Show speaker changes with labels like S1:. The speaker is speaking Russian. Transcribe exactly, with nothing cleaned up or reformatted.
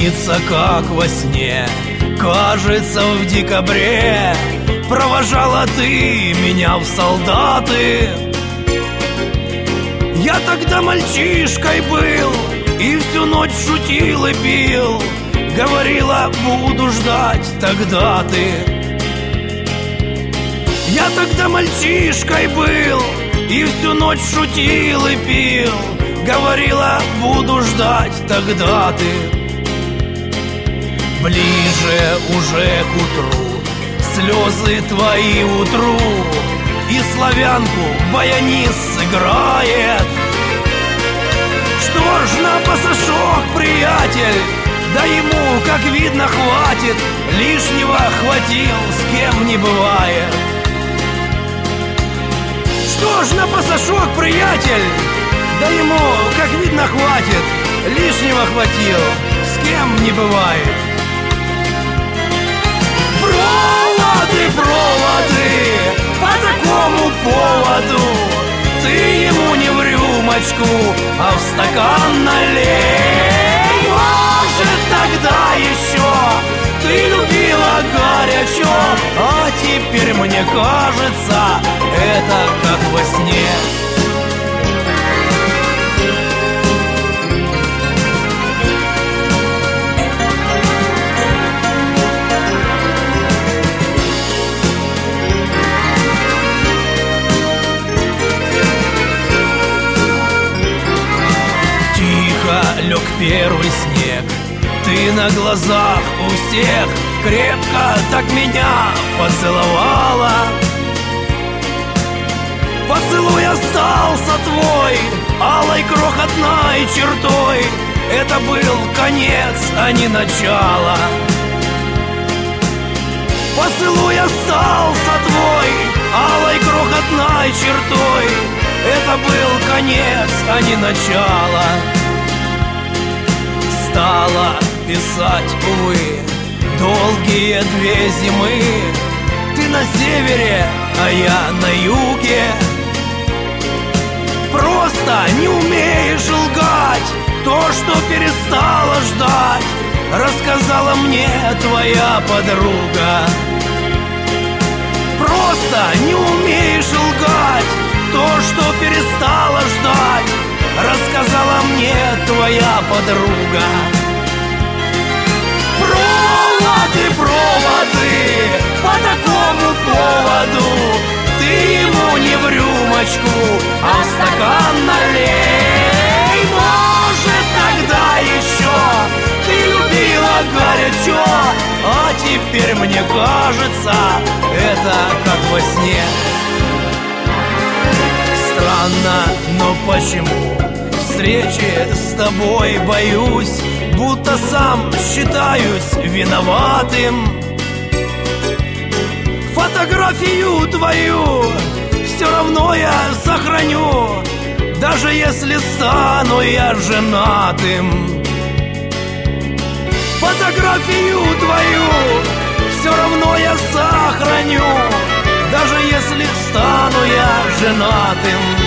S1: снится, как во сне. Кажется, в декабре провожала ты меня в солдаты. Я тогда мальчишкой был и всю ночь шутил и пил. Говорила, буду ждать, тогда ты. Я тогда мальчишкой был и всю ночь шутил и пил. Говорила, буду ждать, тогда ты. Ближе уже к утру слезы твои утру, и славянку баянист сыграет. Что ж на пасашок, приятель, да ему, как видно, хватит. Лишнего хватил, с кем не бывает. Что ж на пасашок, приятель, да ему, как видно, хватит. Лишнего хватил, с кем не бывает. Проводы, проводы, по такому поводу ты ему не в рюмочку, а в стакан налей. Может, тогда еще ты любила горячо, а теперь, мне кажется, это как во сне. Лег первый снег, ты на глазах у всех крепко так меня поцеловала. Поцелуй остался твой алой крохотной чертой. Это был конец, а не начало. Поцелуй остался твой алой крохотной чертой. Это был конец, а не начало. Стала писать, увы, долгие две зимы. Ты на севере, а я на юге. Просто не умеешь лгать. То, что перестала ждать, рассказала мне твоя подруга. Просто не умеешь лгать. То, что перестала ждать, рассказала мне твоя подруга. Проводы, проводы, по такому поводу ты ему не в рюмочку, а в стакан налей. Может, тогда еще ты любила горячо, а теперь, мне кажется, это как во сне. Странно, но почему встречи с тобой боюсь, будто сам считаюсь виноватым. Фотографию твою все равно я сохраню, даже если стану я женатым. Фотографию твою все равно я сохраню, даже если стану я женатым.